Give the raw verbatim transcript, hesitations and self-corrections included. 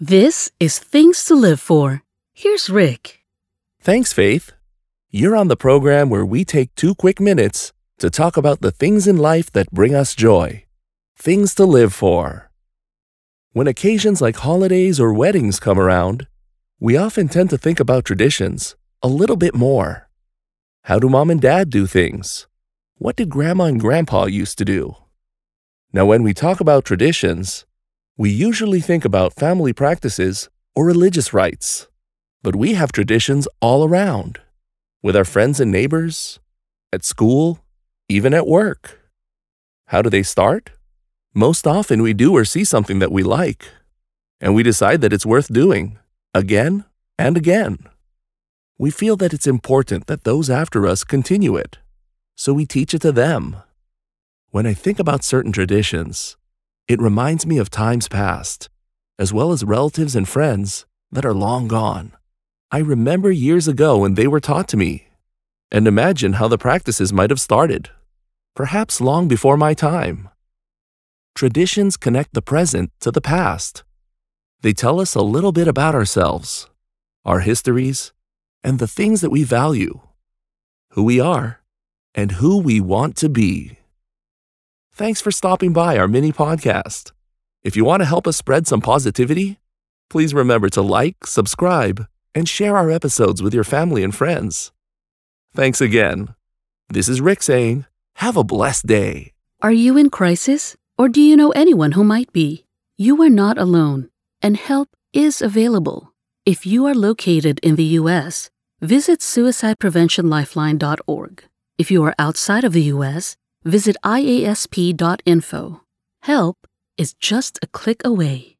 This is Things to Live For. Here's Rick. Thanks, Faith. You're on the program where we take two quick minutes to talk about the things in life that bring us joy. Things to live for. When occasions like holidays or weddings come around, we often tend to think about traditions a little bit more. How do mom and dad do things? What did grandma and grandpa used to do? Now, when we talk about traditions, we usually think about family practices or religious rites. But we have traditions all around, with our friends and neighbors, at school, even at work. How do they start? Most often we do or see something that we like, and we decide that it's worth doing, again and again. We feel that it's important that those after us continue it, so we teach it to them. When I think about certain traditions, it reminds me of times past, as well as relatives and friends that are long gone. I remember years ago when they were taught to me, and imagine how the practices might have started, perhaps long before my time. Traditions connect the present to the past. They tell us a little bit about ourselves, our histories, and the things that we value, who we are, and who we want to be. Thanks for stopping by our mini podcast. If you want to help us spread some positivity, please remember to like, subscribe, and share our episodes with your family and friends. Thanks again. This is Rick saying, have a blessed day. Are you in crisis? Or do you know anyone who might be? You are not alone, and help is available. If you are located in the U S, visit suicide prevention lifeline dot org. If you are outside of the U S, visit I A S P dot info. Help is just a click away.